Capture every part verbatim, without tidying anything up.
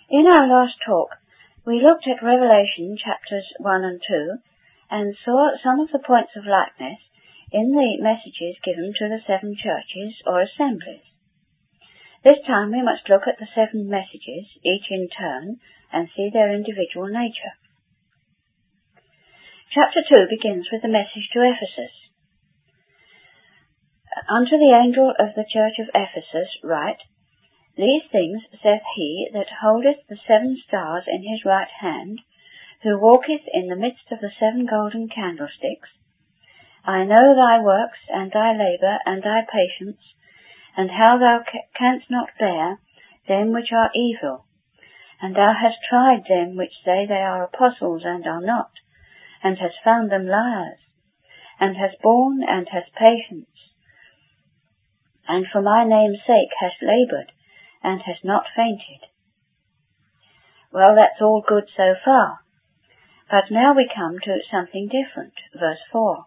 In our last talk, we looked at Revelation chapters one and two and saw some of the points of likeness in the messages given to the seven churches or assemblies. This time we must look at the seven messages, each in turn, and see their individual nature. Chapter two begins with the message to Ephesus. Unto the angel of the church of Ephesus write, These things saith he that holdeth the seven stars in his right hand, who walketh in the midst of the seven golden candlesticks. I know thy works, and thy labour, and thy patience, and how thou canst not bear them which are evil. And thou hast tried them which say they are apostles, and are not, and hast found them liars, and hast borne, and hast patience, and for my name's sake hast laboured, and hast not fainted. Well, that's all good so far. But now we come to something different. Verse four.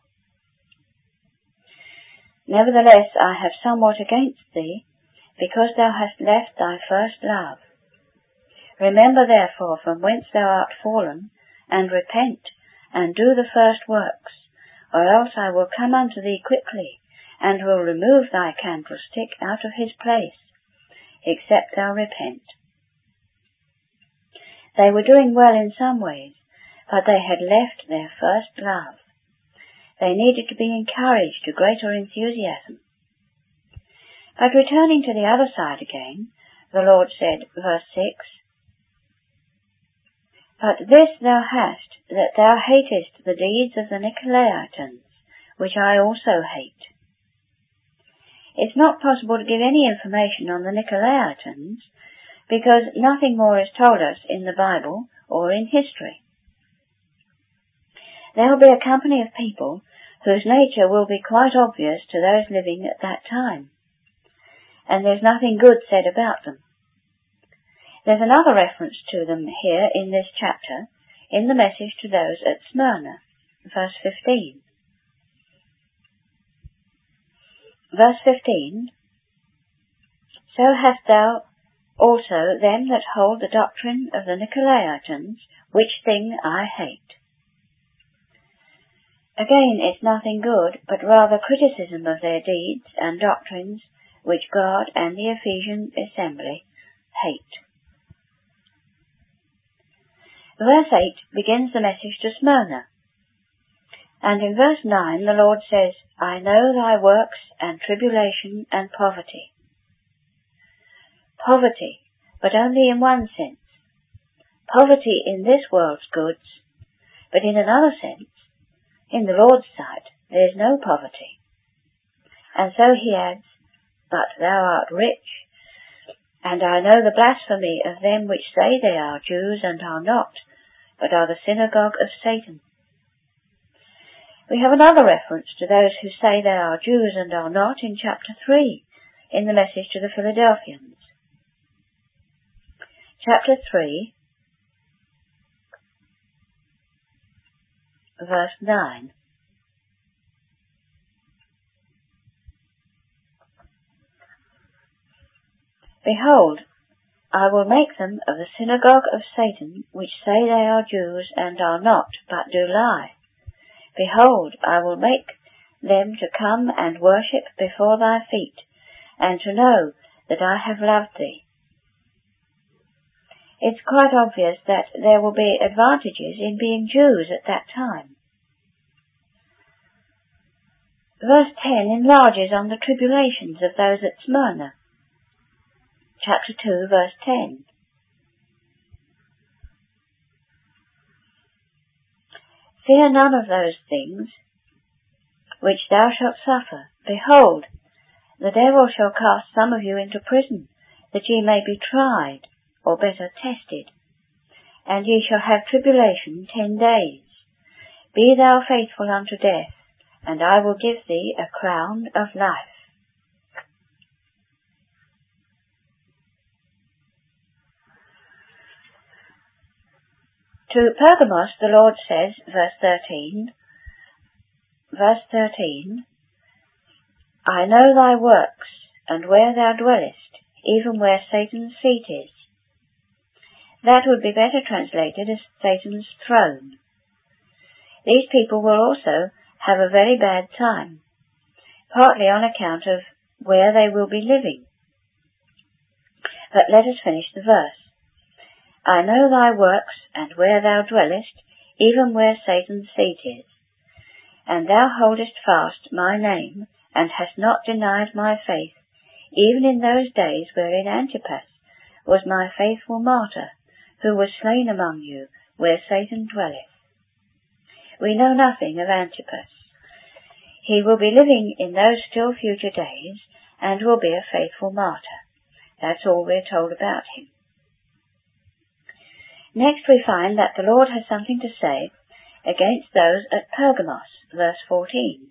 Nevertheless, I have somewhat against thee, because thou hast left thy first love. Remember therefore from whence thou art fallen, and repent, and do the first works, or else I will come unto thee quickly, and will remove thy candlestick out of his place, except thou repent. They were doing well in some ways, but they had left their first love. They needed to be encouraged to greater enthusiasm. But returning to the other side again, the Lord said, verse six, But this thou hast, that thou hatest the deeds of the Nicolaitans, which I also hate. It's not possible to give any information on the Nicolaitans, because nothing more is told us in the Bible or in history. There will be a company of people whose nature will be quite obvious to those living at that time, and there's nothing good said about them. There's another reference to them here in this chapter, in the message to those at Smyrna, verse fifteen. Verse fifteen, So hast thou also them that hold the doctrine of the Nicolaitans, which thing I hate. Again, it's nothing good, but rather criticism of their deeds and doctrines, which God and the Ephesian assembly hate. Verse eight begins the message to Smyrna. And in verse nine the Lord says, I know thy works and tribulation and poverty. Poverty, but only in one sense. Poverty in this world's goods, but in another sense, in the Lord's sight, there is no poverty. And so he adds, But thou art rich, and I know the blasphemy of them which say they are Jews and are not, but are the synagogue of Satan. We have another reference to those who say they are Jews and are not in chapter three, in the message to the Philadelphians. Chapter three, verse nine. Behold, I will make them of the synagogue of Satan, which say they are Jews and are not, but do lie. Behold, I will make them to come and worship before thy feet, and to know that I have loved thee. It's quite obvious that there will be advantages in being Jews at that time. Verse ten enlarges on the tribulations of those at Smyrna. Chapter two, verse ten. Fear none of those things which thou shalt suffer. Behold, the devil shall cast some of you into prison, that ye may be tried, or better tested. And ye shall have tribulation ten days. Be thou faithful unto death, and I will give thee a crown of life. To Pergamos the Lord says, verse thirteen, verse thirteen, I know thy works, and where thou dwellest, even where Satan's seat is. That would be better translated as Satan's throne. These people will also have a very bad time, partly on account of where they will be living. But let us finish the verse. I know thy works, and where thou dwellest, even where Satan's seat is. And thou holdest fast my name, and hast not denied my faith, even in those days wherein Antipas was my faithful martyr, who was slain among you, where Satan dwelleth. We know nothing of Antipas. He will be living in those still future days, and will be a faithful martyr. That's all we're told about him. Next we find that the Lord has something to say against those at Pergamos, verse fourteen.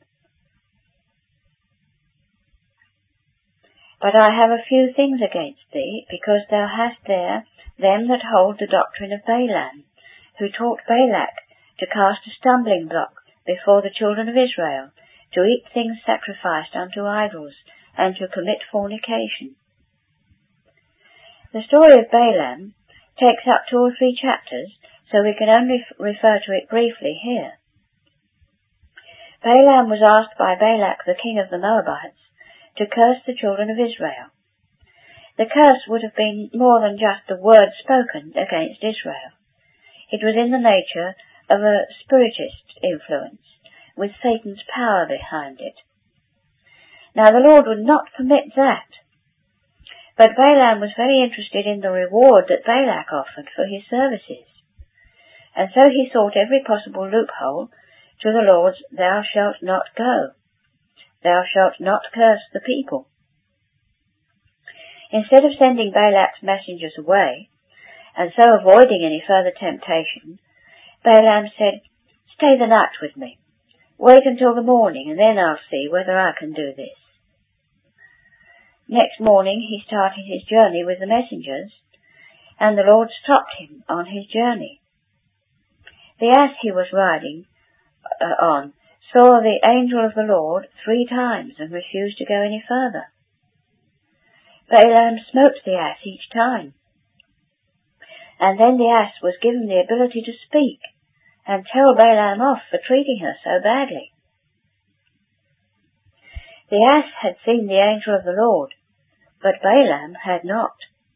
But I have a few things against thee, because thou hast there them that hold the doctrine of Balaam, who taught Balak to cast a stumbling block before the children of Israel, to eat things sacrificed unto idols, and to commit fornication. The story of Balaam takes up two or three chapters, so we can only f- refer to it briefly here. Balaam was asked by Balak, the king of the Moabites, to curse the children of Israel. The curse would have been more than just the word spoken against Israel. It was in the nature of a spiritist influence, with Satan's power behind it. Now the Lord would not permit that. But Balaam was very interested in the reward that Balak offered for his services, and so he sought every possible loophole to the Lord's "Thou shalt not go. Thou shalt not curse the people." Instead of sending Balak's messengers away, and so avoiding any further temptation, Balaam said, "Stay the night with me. Wait until the morning, and then I'll see whether I can do this." Next morning he started his journey with the messengers, and the Lord stopped him on his journey. The ass he was riding uh, on saw the angel of the Lord three times and refused to go any further. Balaam smote the ass each time, and then the ass was given the ability to speak and tell Balaam off for treating her so badly. The ass had seen the angel of the Lord, but Balaam had not.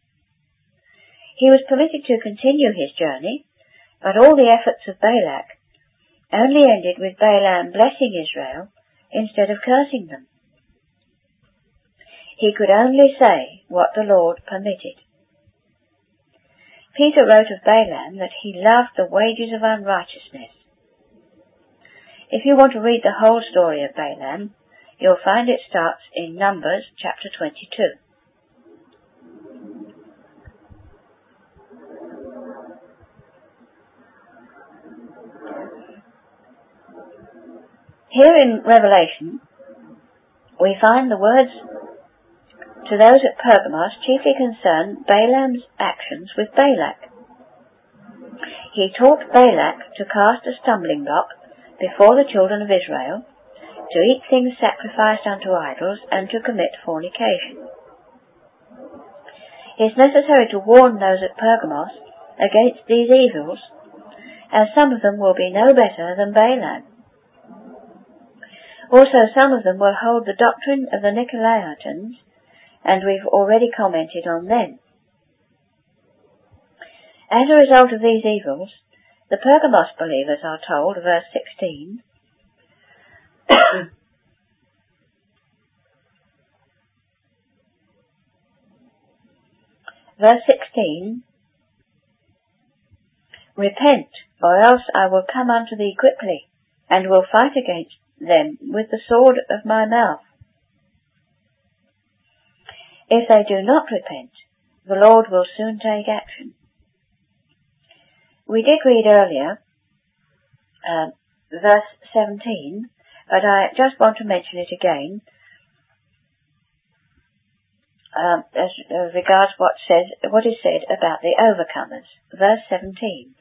He was permitted to continue his journey, but all the efforts of Balak only ended with Balaam blessing Israel instead of cursing them. He could only say what the Lord permitted. Peter wrote of Balaam that he loved the wages of unrighteousness. If you want to read the whole story of Balaam, you'll find it starts in Numbers chapter twenty-two. Here in Revelation, we find the words to those at Pergamos chiefly concern Balaam's actions with Balak. He taught Balak to cast a stumbling block before the children of Israel, to eat things sacrificed unto idols, and to commit fornication. It is necessary to warn those at Pergamos against these evils, as some of them will be no better than Balaam. Also, some of them will hold the doctrine of the Nicolaitans, and we've already commented on them. As a result of these evils, the Pergamos believers are told, verse sixteen, verse sixteen, "Repent, or else I will come unto thee quickly, and will fight against them with the sword of my mouth." If they do not repent, the Lord will soon take action. We did read earlier, uh, verse seventeen, but I just want to mention it again, um, as uh, regards what says, what is said about the overcomers. Verse seventeen.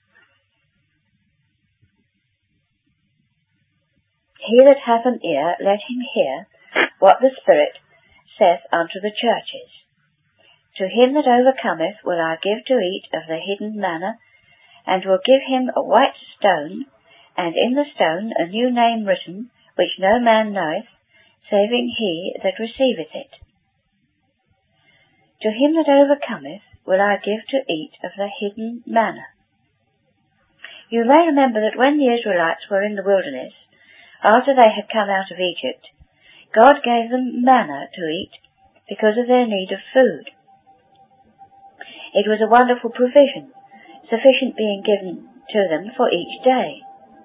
"He that hath an ear, let him hear what the Spirit saith unto the churches. To him that overcometh will I give to eat of the hidden manna, and will give him a white stone, and in the stone a new name written, which no man knoweth, saving he that receiveth it. To him that overcometh will I give to eat of the hidden manna. You may remember that when the Israelites were in the wilderness, after they had come out of Egypt, God gave them manna to eat because of their need of food. It was a wonderful provision, sufficient being given to them for each day.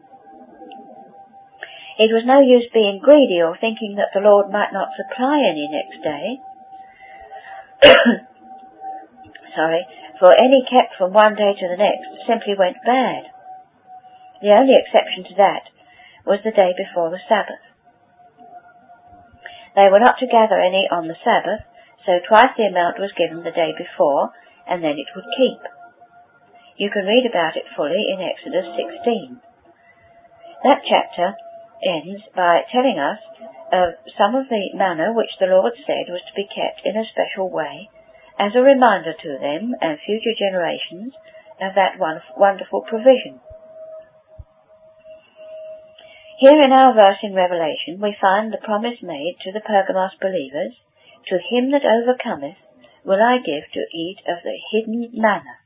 It was no use being greedy or thinking that the Lord might not supply any next day. Sorry, for any kept from one day to the next simply went bad. The only exception to that was the day before the Sabbath. They were not to gather any on the Sabbath, so twice the amount was given the day before, and then it would keep. You can read about it fully in Exodus sixteen. That chapter ends by telling us of some of the manna which the Lord said was to be kept in a special way, as a reminder to them and future generations of that wonderful provision. Here in our verse in Revelation we find the promise made to the Pergamos believers, "To him that overcometh will I give to eat of the hidden manna."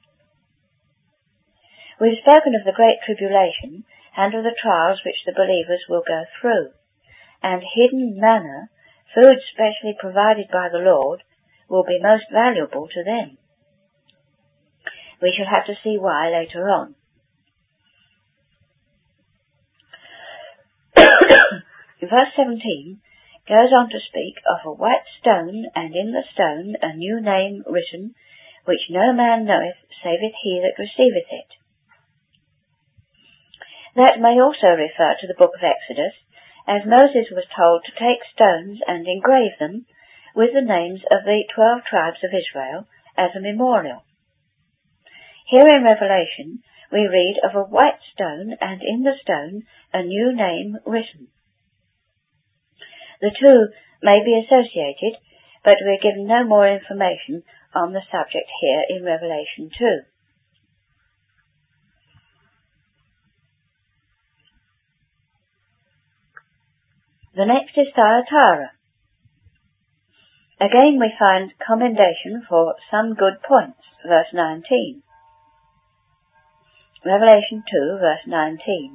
We've spoken of the Great Tribulation and of the trials which the believers will go through, and hidden manna, food specially provided by the Lord, will be most valuable to them. We shall have to see why later on. Verse seventeen goes on to speak of a white stone, and in the stone a new name written, which no man knoweth, saveth he that receiveth it. That may also refer to the book of Exodus, as Moses was told to take stones and engrave them with the names of the twelve tribes of Israel as a memorial. Here in Revelation we read of a white stone, and in the stone a new name written. The two may be associated, but we are given no more information on the subject here in Revelation two. The next is Thyatira. Again we find commendation for some good points, verse nineteen. Revelation two, verse nineteen.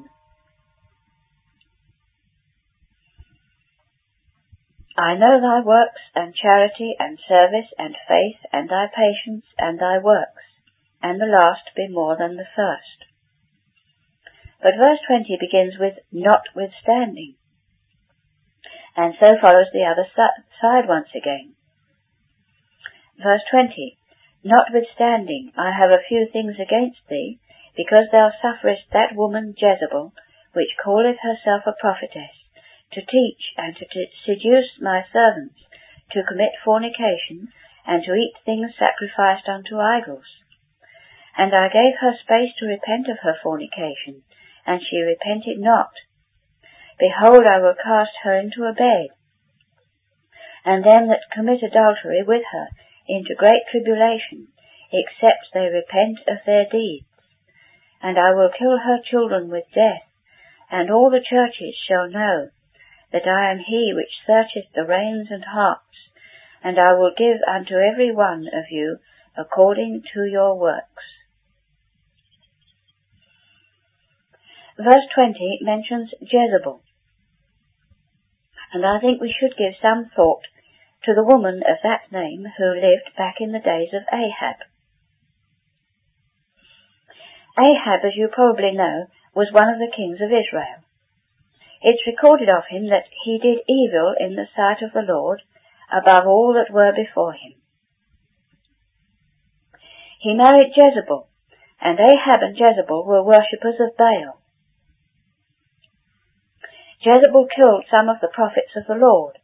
I know thy works, and charity, and service, and faith, and thy patience, and thy works, and the last be more than the first. But verse twenty begins with notwithstanding, and so follows the other side once again. Verse twenty, Notwithstanding, I have a few things against thee, because thou sufferest that woman Jezebel, which calleth herself a prophetess, to teach and to seduce my servants, to commit fornication, and to eat things sacrificed unto idols. And I gave her space to repent of her fornication, and she repented not. Behold, I will cast her into a bed, and them that commit adultery with her into great tribulation, except they repent of their deeds. And I will kill her children with death, and all the churches shall know that I am he which searcheth the reins and hearts, and I will give unto every one of you according to your works. Verse twenty mentions Jezebel, and I think we should give some thought to the woman of that name who lived back in the days of Ahab. Ahab, as you probably know, was one of the kings of Israel. It's recorded of him that he did evil in the sight of the Lord above all that were before him. He married Jezebel, and Ahab and Jezebel were worshippers of Baal. Jezebel killed some of the prophets of the Lord.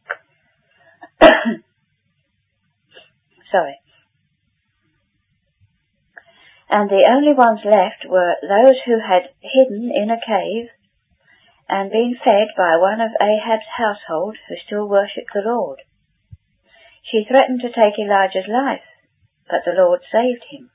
Sorry. And the only ones left were those who had hidden in a cave and been fed by one of Ahab's household who still worshipped the Lord. She threatened to take Elijah's life but the Lord saved him.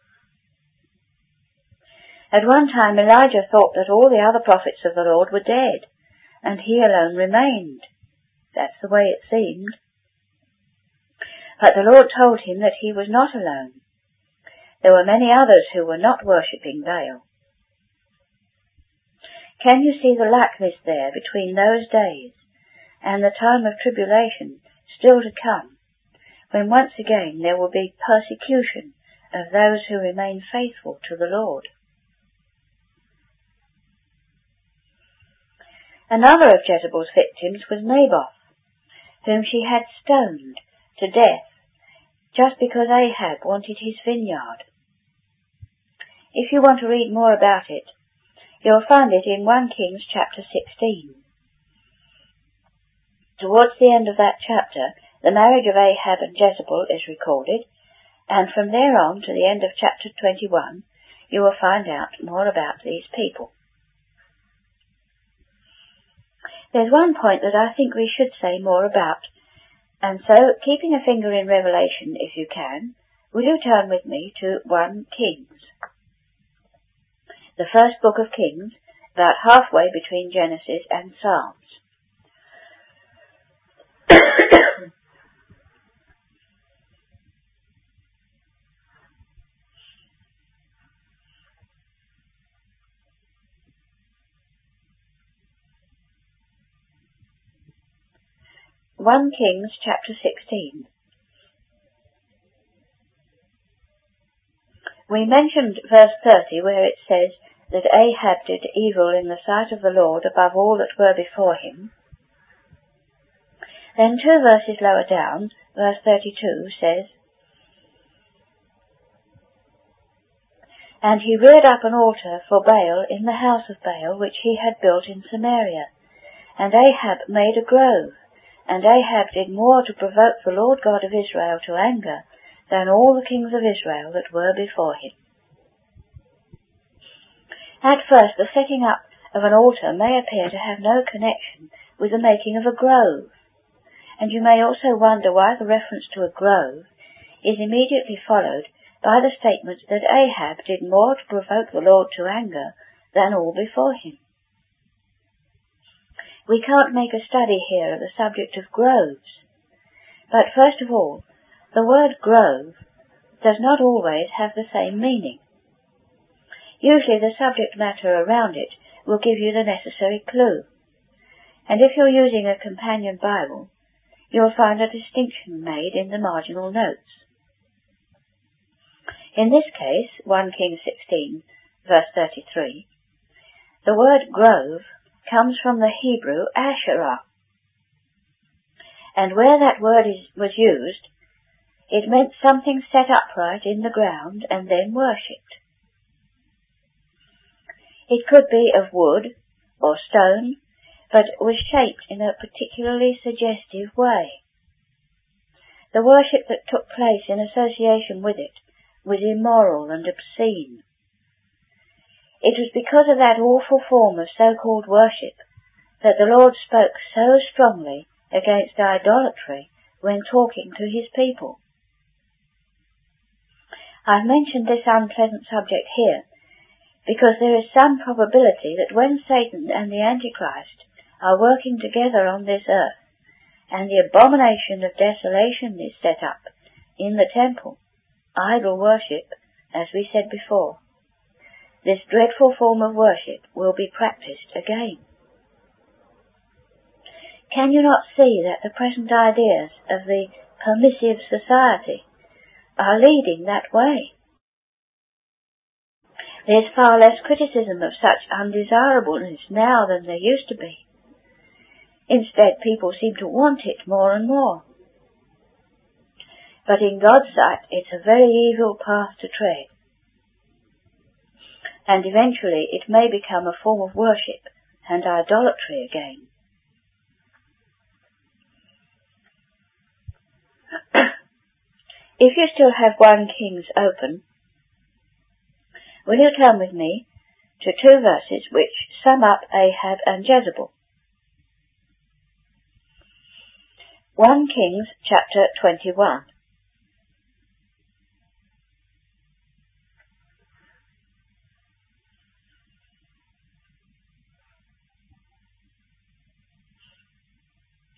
At one time Elijah thought that all the other prophets of the Lord were dead, and he alone remained. That's the way it seemed. But the Lord told him that he was not alone. There were many others who were not worshipping Baal. Can you see the likeness there between those days and the time of tribulation still to come, when once again there will be persecution of those who remain faithful to the Lord? Another of Jezebel's victims was Naboth, whom she had stoned to death just because Ahab wanted his vineyard. If you want to read more about it, you'll find it in First Kings chapter sixteen. Towards the end of that chapter, the marriage of Ahab and Jezebel is recorded, and from there on to the end of chapter twenty-one, you will find out more about these people. There's one point that I think we should say more about, and so, keeping a finger in Revelation if you can, will you turn with me to First Kings? The first book of Kings, about halfway between Genesis and Psalms. First Kings chapter sixteen. We mentioned verse thirty, where it says that Ahab did evil in the sight of the Lord above all that were before him. Then two verses lower down, verse thirty-two says, And he reared up an altar for Baal in the house of Baal, which he had built in Samaria. And Ahab made a grove, and Ahab did more to provoke the Lord God of Israel to anger than all the kings of Israel that were before him. At first, the setting up of an altar may appear to have no connection with the making of a grove, and you may also wonder why the reference to a grove is immediately followed by the statement that Ahab did more to provoke the Lord to anger than all before him. We can't make a study here of the subject of groves, but first of all, the word grove does not always have the same meaning. Usually the subject matter around it will give you the necessary clue, and if you're using a companion Bible, you'll find a distinction made in the marginal notes. In this case, First Kings sixteen, verse thirty-three, the word grove comes from the Hebrew Asherah, and where that word is, was used, it meant something set upright in the ground and then worshipped. It could be of wood or stone, but was shaped in a particularly suggestive way. The worship that took place in association with it was immoral and obscene. It was because of that awful form of so-called worship that the Lord spoke so strongly against idolatry when talking to his people. I've mentioned this unpleasant subject here because there is some probability that when Satan and the Antichrist are working together on this earth and the abomination of desolation is set up in the temple, idol worship, as we said before, this dreadful form of worship will be practiced again. Can you not see that the present ideas of the permissive society are leading that way? There's far less criticism of such undesirableness now than there used to be. Instead, people seem to want it more and more. But in God's sight, it's a very evil path to tread. And eventually it may become a form of worship and idolatry again. If you still have First Kings open, will you turn with me to two verses which sum up Ahab and Jezebel? First Kings chapter twenty-one.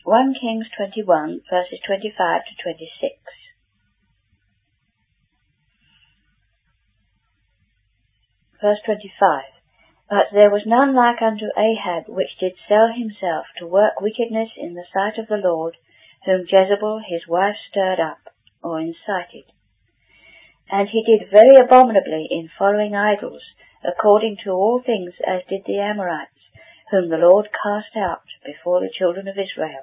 First Kings twenty-one, verses twenty-five to twenty-six. Verse twenty-five. But there was none like unto Ahab, which did sell himself to work wickedness in the sight of the Lord, whom Jezebel his wife stirred up, or incited. And he did very abominably in following idols, according to all things as did the Amorites, whom the Lord cast out before the children of Israel.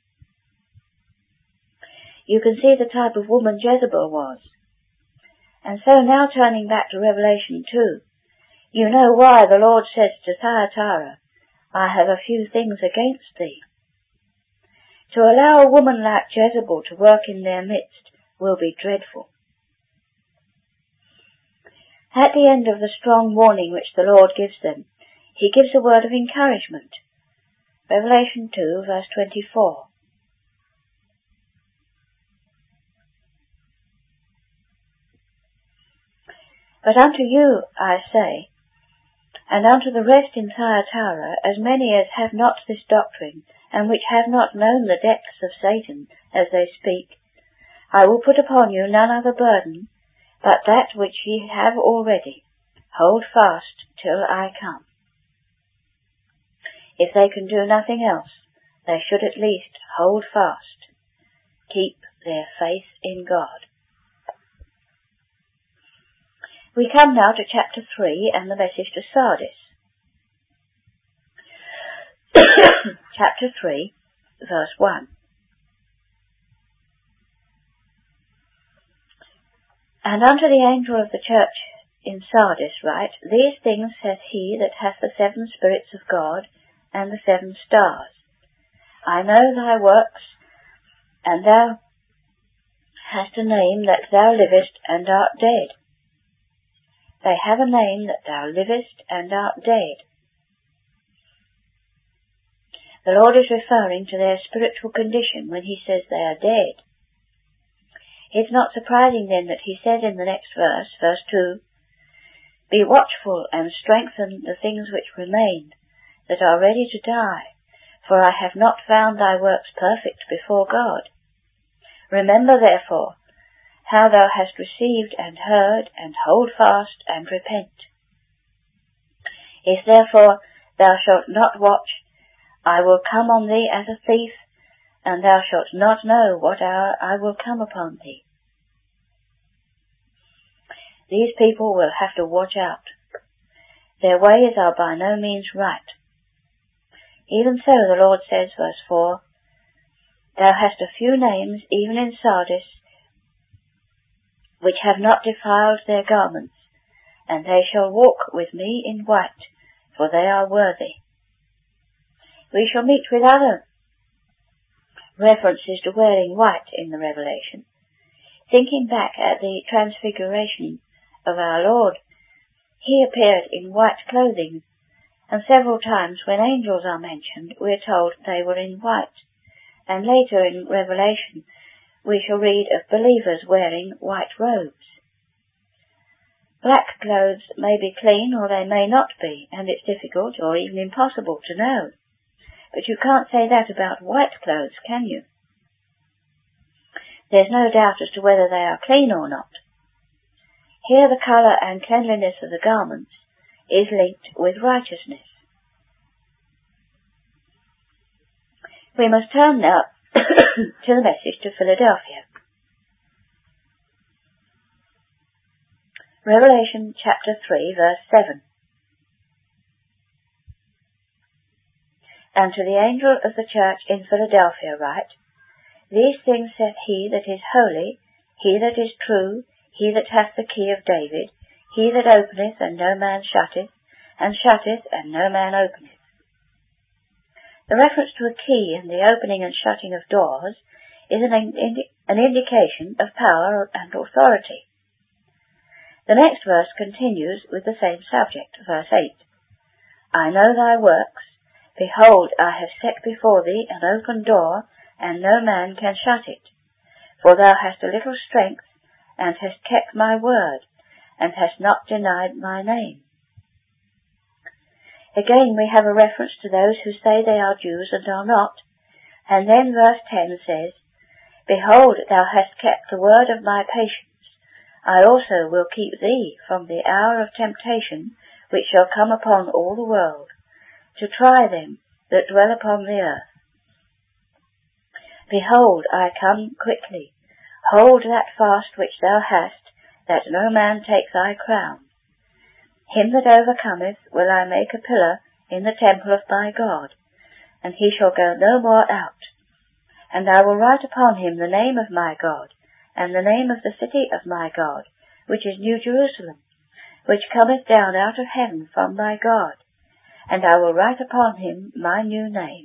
You can see the type of woman Jezebel was. And so now turning back to Revelation two, you know why the Lord says to Thyatira, I have a few things against thee. To allow a woman like Jezebel to work in their midst will be dreadful. At the end of the strong warning which the Lord gives them, he gives a word of encouragement. Revelation two, verse twenty-four. But unto you, I say, and unto the rest in Thyatira, as many as have not this doctrine, and which have not known the depths of Satan, as they speak, I will put upon you none other burden, but that which ye have already. Hold fast till I come. If they can do nothing else, they should at least hold fast. Keep their faith in God. We come now to chapter three and the message to Sardis. Chapter three, verse one. And unto the angel of the church in Sardis write, These things saith he that hath the seven spirits of God and the seven stars. I know thy works, and thou hast a name that thou livest and art dead. They have a name that thou livest and art dead. The Lord is referring to their spiritual condition when he says they are dead. It's not surprising then that he says in the next verse, verse two, Be watchful and strengthen the things which remain, that are ready to die, for I have not found thy works perfect before God. Remember therefore how thou hast received and heard, and hold fast and repent. If therefore thou shalt not watch, I will come on thee as a thief, and thou shalt not know what hour I will come upon thee. These people will have to watch out. Their ways are by no means right. Even so, the Lord says, verse four, Thou hast a few names, even in Sardis, which have not defiled their garments, and they shall walk with me in white, for they are worthy. We shall meet with other references to wearing white in the Revelation. Thinking back at the transfiguration of our Lord, he appeared in white clothing, and several times when angels are mentioned, we are told they were in white, and later in Revelation we shall read of believers wearing white robes. Black clothes may be clean or they may not be, and it's difficult or even impossible to know. But you can't say that about white clothes, can you? There's no doubt as to whether they are clean or not. Here the colour and cleanliness of the garments is linked with righteousness. We must turn now to the message to Philadelphia. Revelation chapter three, verse seven. And to the angel of the church in Philadelphia write, These things saith he that is holy, he that is true, he that hath the key of David, he that openeth and no man shutteth, and shutteth and no man openeth. The reference to a key and the opening and shutting of doors is an, indi- an indication of power and authority. The next verse continues with the same subject, verse eight. I know thy works. Behold, I have set before thee an open door, and no man can shut it. For thou hast a little strength, and hast kept my word, and hast not denied my name. Again we have a reference to those who say they are Jews and are not, And then verse ten says, Behold, thou hast kept the word of my patience. I also will keep thee from the hour of temptation which shall come upon all the world, to try them that dwell upon the earth. Behold, I come quickly. Hold that fast which thou hast, that no man take thy crown. Him that overcometh will I make a pillar in the temple of my God, and he shall go no more out. And I will write upon him the name of my God, and the name of the city of my God, which is New Jerusalem, which cometh down out of heaven from my God, and I will write upon him my new name.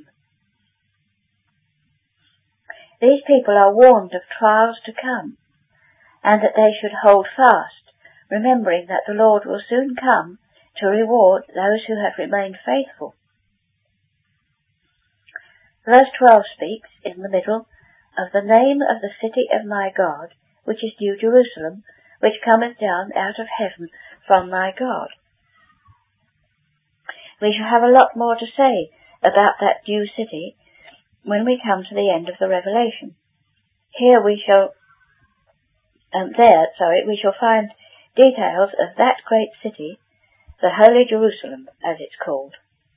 These people are warned of trials to come, and that they should hold fast, remembering that the Lord will soon come to reward those who have remained faithful. Verse twelve speaks, in the middle, of the name of the city of my God, which is New Jerusalem, which cometh down out of heaven from my God. We shall have a lot more to say about that new city when we come to the end of the Revelation. Here we shall, um, there, sorry, we shall find details of that great city, the Holy Jerusalem, as it's called.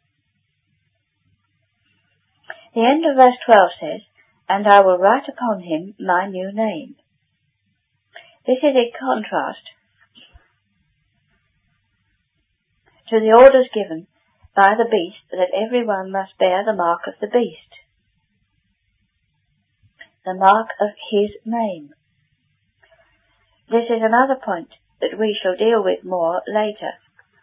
The end of verse twelve says, And I will write upon him my new name. This is in contrast to the orders given by the beast that every one must bear the mark of the beast, the mark of his name. This is another point that we shall deal with more later.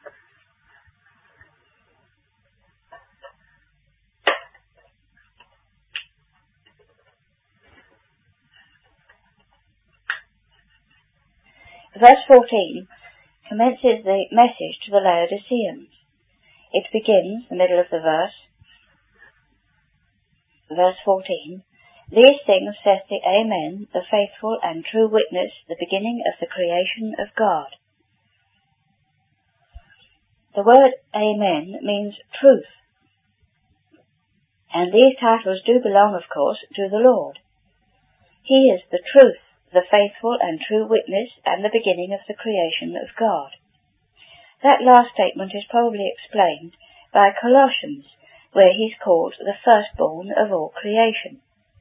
Verse fourteen commences the message to the Laodiceans. It begins, the middle of the verse, verse fourteen, These things saith the Amen, the faithful and true witness, the beginning of the creation of God. The word Amen means truth, and these titles do belong, of course, to the Lord. He is the truth, the faithful and true witness, and the beginning of the creation of God. That last statement is probably explained by Colossians, where he's called the firstborn of all creation.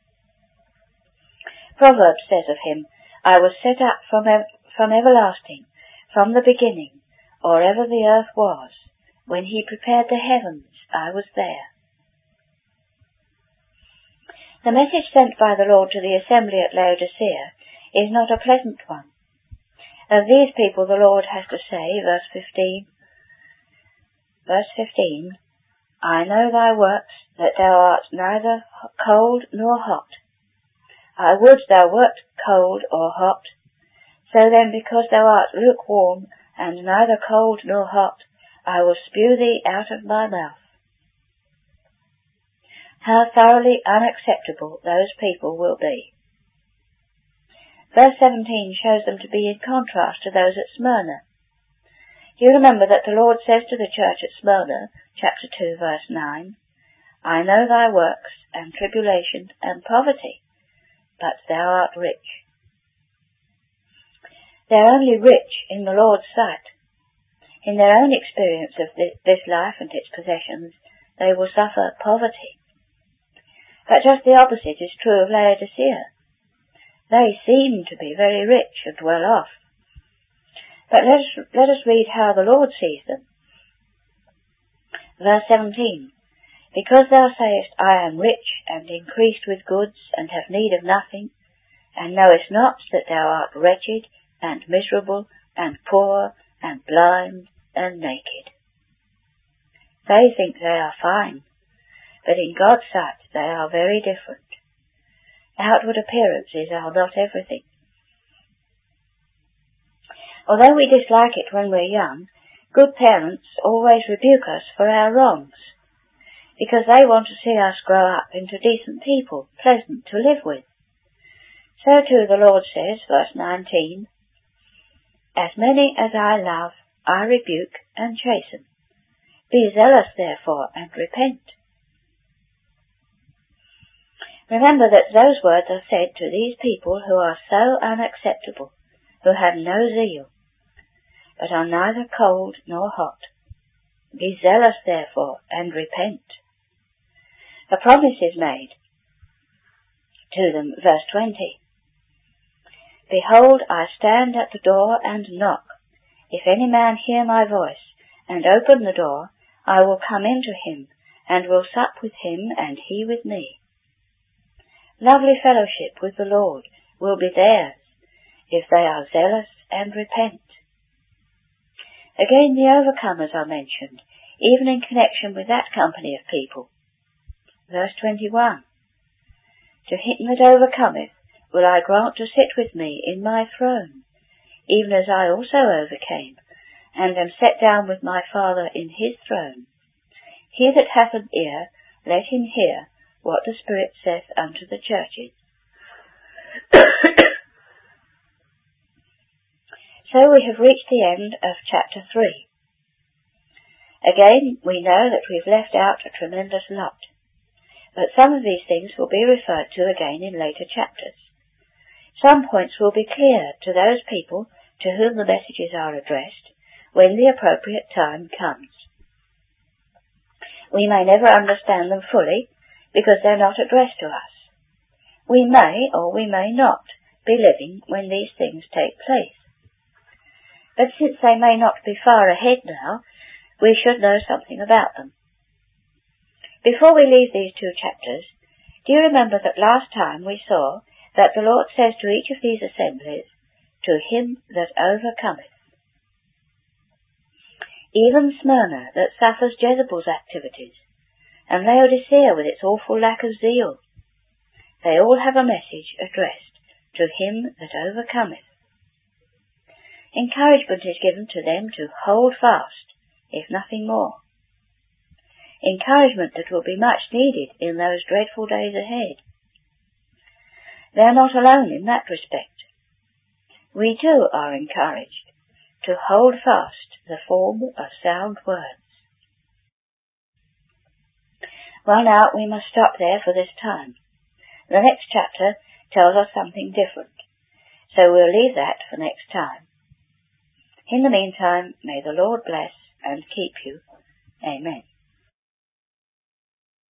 Proverbs says of him, I was set up from, ev- from everlasting, from the beginning, or ever the earth was. When he prepared the heavens, I was there. The message sent by the Lord to the assembly at Laodicea is not a pleasant one. Of these people the Lord has to say, verse fifteen, verse fifteen, I know thy works, that thou art neither cold nor hot. I would thou wert cold or hot. So then, because thou art lukewarm, and neither cold nor hot, I will spew thee out of my mouth. How thoroughly unacceptable those people will be. Verse seventeen shows them to be in contrast to those at Smyrna. You remember that the Lord says to the church at Smyrna, chapter two, verse nine, I know thy works, and tribulation, and poverty, but thou art rich. They are only rich in the Lord's sight. In their own experience of this life and its possessions, they will suffer poverty. But just the opposite is true of Laodicea. They seem to be very rich and well off. But let us, let us read how the Lord sees them. Verse seventeen, Because thou sayest, I am rich, and increased with goods, and have need of nothing, and knowest not that thou art wretched, and miserable, and poor, and blind, and naked. They think they are fine, but in God's sight they are very different. Outward appearances are not everything. Although we dislike it when we're young, good parents always rebuke us for our wrongs, because they want to see us grow up into decent people, pleasant to live with. So too the Lord says, verse nineteen, As many as I love, I rebuke and chasten. Be zealous therefore and repent. Remember that those words are said to these people who are so unacceptable, who have no zeal, but are neither cold nor hot. Be zealous, therefore, and repent. A promise is made to them, verse twenty. Behold, I stand at the door and knock. If any man hear my voice, and open the door, I will come into him, and will sup with him, and he with me. Lovely fellowship with the Lord will be theirs, if they are zealous and repent. Again, the overcomers are mentioned, even in connection with that company of people. Verse twenty-one. To him that overcometh will I grant to sit with me in my throne, even as I also overcame, and am set down with my Father in his throne. He that hath an ear, let him hear what the Spirit saith unto the churches. So we have reached the end of chapter three. Again, we know that we've left out a tremendous lot, but some of these things will be referred to again in later chapters. Some points will be clear to those people to whom the messages are addressed when the appropriate time comes. We may never understand them fully because they're not addressed to us. We may, or we may not, be living when these things take place. But since they may not be far ahead now, we should know something about them. Before we leave these two chapters, do you remember that last time we saw that the Lord says to each of these assemblies, to him that overcometh. Even Smyrna, that suffers Jezebel's activities, and Laodicea with its awful lack of zeal, they all have a message addressed to him that overcometh. Encouragement is given to them to hold fast, if nothing more. Encouragement that will be much needed in those dreadful days ahead. They are not alone in that respect. We too are encouraged to hold fast the form of sound words. Well, now we must stop there for this time. The next chapter tells us something different, so we'll leave that for next time. In the meantime, may the Lord bless and keep you. Amen.